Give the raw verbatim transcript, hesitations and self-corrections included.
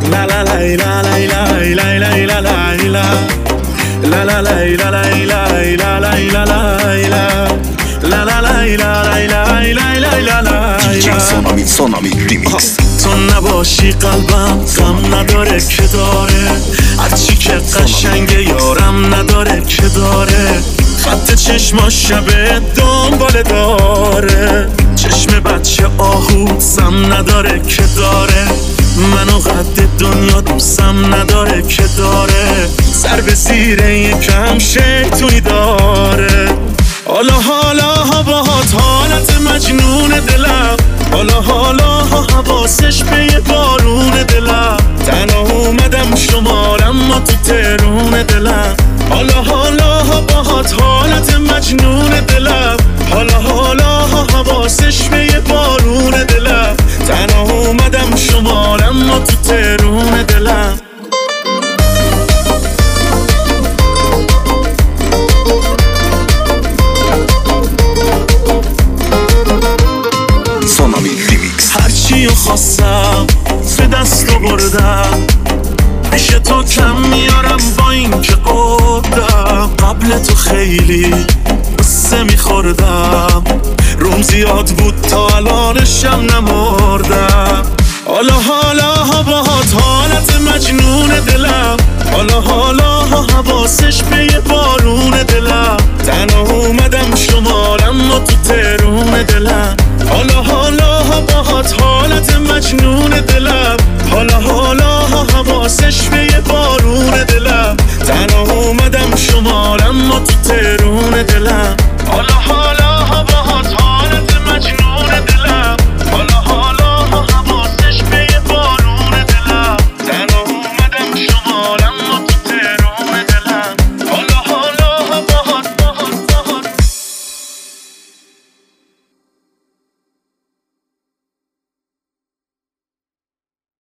La la la la la la la la la la la La la la la la la la la la la La la la la la la la la la دیجی سونامی سونامی ریمیکس. تو نباشی قلبم غم نداره که داره، هرچی که قشنگه یارم نداره که داره، خط چشماش شبه دنباله داره، چشم بچه آهو سم نداره که داره، منو قد دنیا دوستم نداره که داره، سر به زیر یکم شیطونی داره. حالا حالا باهات حالت مجنون دلم، حالا حالا حواسش به یه بارون دلم، تنها اومدم شمارم ما تو ترون دلم. حالا حالا باهات حالت مجنون دلم، حالا حالا حواسش به یه بارون دلم، تنها اومدم شمارم ما تو ترون دلم. هرچی خواستم به دست آوردم، پیش تو کم میارم با این که قدم، قبل تو خیلی قصه میخوردم، روم زیاد بود تا الانشم نمردم. حالا حالا باهات حالت مجنون دلم، حالا حالا حواسش به یه بارون دلم، تنها اومدم شمارم ما تو ترون دلم. حالا حالا باهات حالت مجنون دلم،